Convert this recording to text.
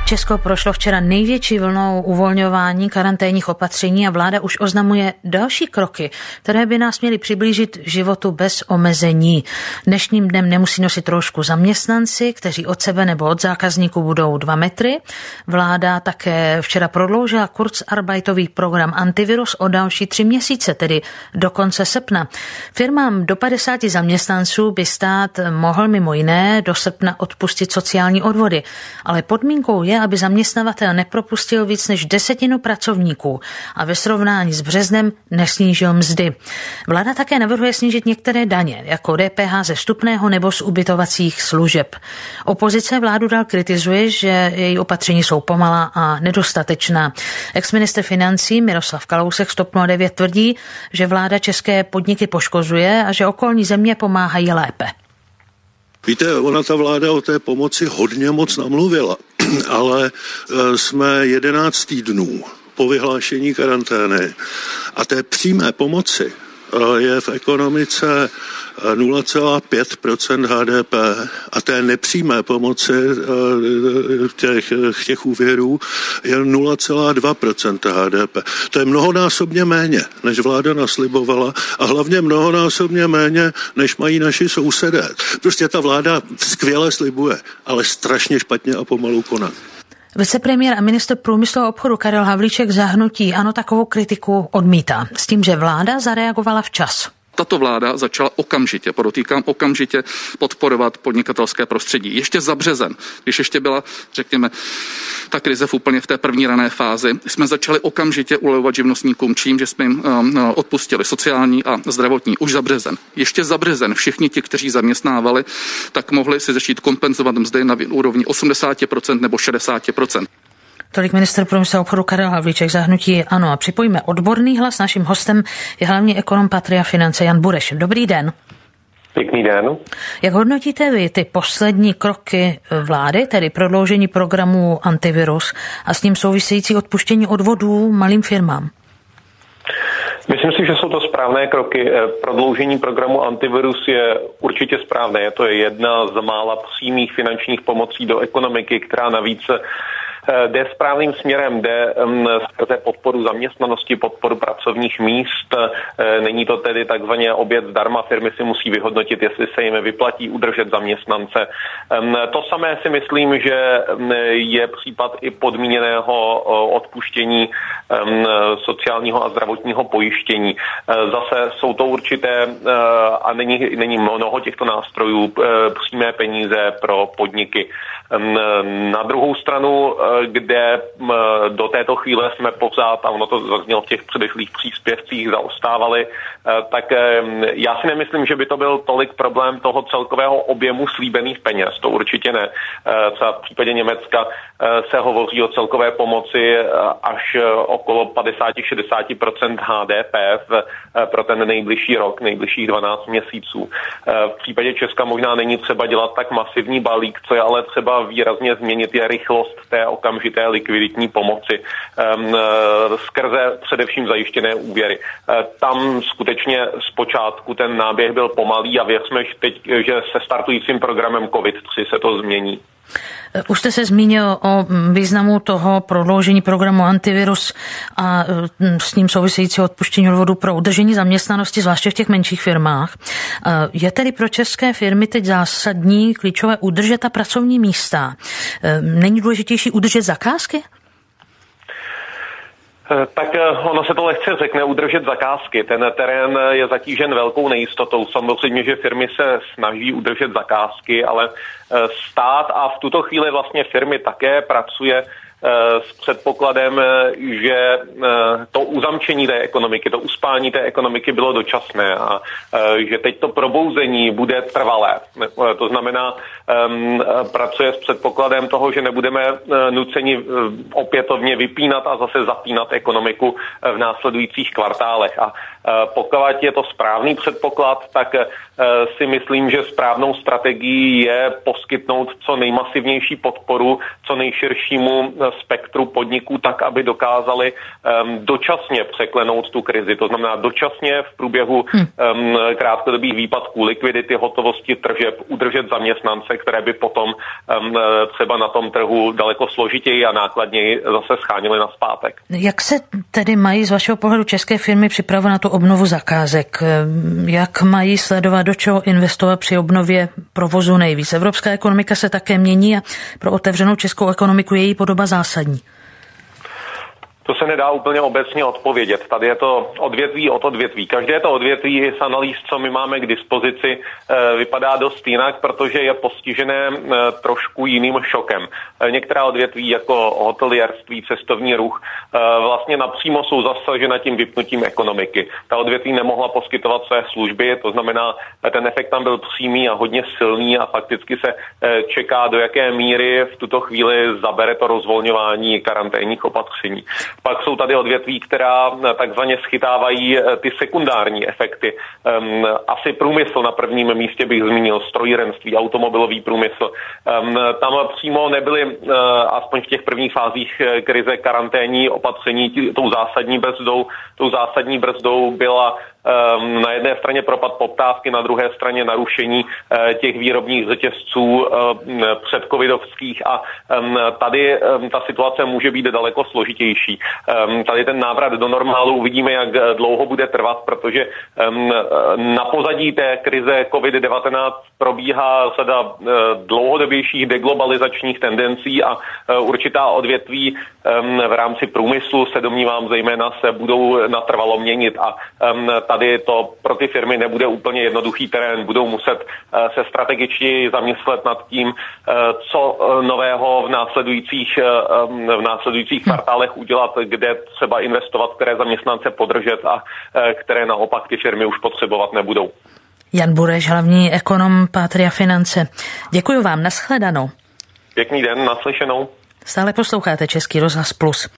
Česko prošlo včera největší vlnou uvolňování karanténních opatření a vláda už oznamuje další kroky, které by nás měly přiblížit životu bez omezení. Dnešním dnem nemusí nosit roušku zaměstnanci, kteří od sebe nebo od zákazníků budou 2 metry. Vláda také včera prodloužila kurzarbeitový program Antivirus o další 3 měsíce, tedy do konce srpna. Firmám do 50 zaměstnanců by stát mohl mimo jiné do srpna odpustit sociální odvody, ale podmínkou je, aby zaměstnavatel nepropustil víc než 10 pracovníků a ve srovnání s březnem nesnížil mzdy. Vláda také navrhuje snížit některé daně, jako DPH ze vstupného nebo z ubytovacích služeb. Opozice vládu dál kritizuje, že její opatření jsou pomalá a nedostatečná. Exministr financí Miroslav Kalousek z TOP 09 tvrdí, že vláda české podniky poškozuje a že okolní země pomáhají lépe. Víte, ona ta vláda o té pomoci hodně moc namluvila, ale jsme 11 týdnů po vyhlášení karantény a té přímé pomoci je v ekonomice 0,5% HDP a té nepřímé pomoci těch úvěrů je 0,2% HDP. To je mnohonásobně méně, než vláda naslibovala a hlavně mnohonásobně méně, než mají naši sousedé. Prostě ta vláda skvěle slibuje, ale strašně špatně a pomalu koná. Vicepremiér a ministr průmyslu a obchodu Karel Havlíček za hnutí ANO takovou kritiku odmítá s tím, že vláda zareagovala včas. Tato vláda začala okamžitě, podotýkám okamžitě, podporovat podnikatelské prostředí. Ještě za březen, když ještě byla, řekněme, ta krize úplně v té první rané fázi, jsme začali okamžitě ulevovat živnostníkům čím, že jsme jim odpustili sociální a zdravotní už za březen. Ještě za březen všichni ti, kteří zaměstnávali, tak mohli si začít kompenzovat mzdy na úrovni 80% nebo 60%. Tolik ministr průmyslu a obchodu Karel Havlíček za hnutí ANO. A připojíme odborný hlas. Naším hostem je hlavní ekonom Patria Finance Jan Bureš. Dobrý den. Pěkný den. Jak hodnotíte vy ty poslední kroky vlády, tedy prodloužení programu Antivirus a s ním související odpuštění odvodů malým firmám? Myslím si, že jsou to správné kroky. Prodloužení programu Antivirus je určitě správné. To je jedna z mála přímých finančních pomocí do ekonomiky, která navíc jde správným směrem, jde skrze podporu zaměstnanosti, podporu pracovních míst. Není to tedy takzvaně oběd zdarma, firmy si musí vyhodnotit, jestli se jim vyplatí udržet zaměstnance. To samé si myslím, že je případ i podmíněného odpuštění sociálního a zdravotního pojištění. Zase jsou to určité, a není mnoho těchto nástrojů, přímé peníze pro podniky. Na druhou stranu, kde do této chvíle jsme pořád, a ono to zaznělo v těch předešlých příspěvcích, zaostávali, tak já si nemyslím, že by to byl tolik problém toho celkového objemu slíbených peněz. To určitě ne. Třeba v případě Německa se hovoří o celkové pomoci až okolo 50-60% HDP pro ten nejbližší rok, nejbližších 12 měsíců. V případě Česka možná není třeba dělat tak masivní balík, co je ale třeba výrazně změnit, je rychlost té okamžité likviditní pomoci skrze především zajištěné úvěry. Tam skutečně zpočátku ten náběh byl pomalý a věřme, že se startujícím programem COVID-3 se to změní. Už jste se zmínil o významu toho prodloužení programu Antivirus a s ním související odpuštění odvodu pro udržení zaměstnanosti, zvláště v těch menších firmách. Je tedy pro české firmy teď zásadní, klíčové udržet ta pracovní místa? Není důležitější udržet zakázky? Tak ono se to lehce řekne, udržet zakázky. Ten terén je zatížen velkou nejistotou. Samozřejmě, že firmy se snaží udržet zakázky, ale stát a v tuto chvíli vlastně firmy také pracuje s předpokladem, že to uzamčení té ekonomiky, to uspání té ekonomiky bylo dočasné a že teď to probouzení bude trvalé. To znamená, pracuje s předpokladem toho, že nebudeme nuceni opětovně vypínat a zase zapínat ekonomiku v následujících kvartálech. A pokud je to správný předpoklad, tak si myslím, že správnou strategií je poskytnout co nejmasivnější podporu co nejširšímu spektru podniků tak, aby dokázali dočasně překlenout tu krizi. To znamená dočasně v průběhu krátkodobých výpadků likvidity, hotovosti, tržeb udržet zaměstnance, které by potom třeba na tom trhu daleko složitěji a nákladněji zase schánily nazpátek. Jak se tedy mají z vašeho pohledu české firmy připravovat na tu obnovu zakázek? Jak mají sledovat, do čeho investovat při obnově provozu nejvíc? Evropská ekonomika se také mění a pro otevřenou českou ekonomiku je její podoba zásadní. To se nedá úplně obecně odpovědět. Tady je to odvětví od odvětví. Každé to odvětví z analýz, co my máme k dispozici, vypadá dost jinak, protože je postižené trošku jiným šokem. Některá odvětví jako hotelierství, cestovní ruch vlastně napřímo jsou zasažena tím vypnutím ekonomiky. Ta odvětví nemohla poskytovat své služby, to znamená, ten efekt tam byl přímý a hodně silný a fakticky se čeká, do jaké míry v tuto chvíli zabere to rozvolňování karanténních opatření. Pak jsou tady odvětví, která takzvaně schytávají ty sekundární efekty. Asi průmysl na prvním místě bych zmínil, strojírenství, automobilový průmysl. Tam přímo nebyly, aspoň v těch prvních fázích krize, karanténní opatření tou zásadní brzdou byla na jedné straně propad poptávky, na druhé straně narušení těch výrobních řetězců předcovidovských a tady ta situace může být daleko složitější. Tady ten návrat do normálu uvidíme, jak dlouho bude trvat, protože na pozadí té krize COVID-19 probíhá řada dlouhodobějších deglobalizačních tendencí a určitá odvětví v rámci průmyslu se domnívám zejména se budou natrvalo měnit a tady to pro ty firmy nebude úplně jednoduchý terén. Budou muset se strategicky zamyslet nad tím, co nového v následujících kvartálech udělat, kde třeba investovat, které zaměstnance podržet a které naopak ty firmy už potřebovat nebudou. Jan Bureš, hlavní ekonom Patria Finance. Děkuji vám, nashledanou. Pěkný den, naslyšenou. Stále posloucháte Český rozhlas Plus.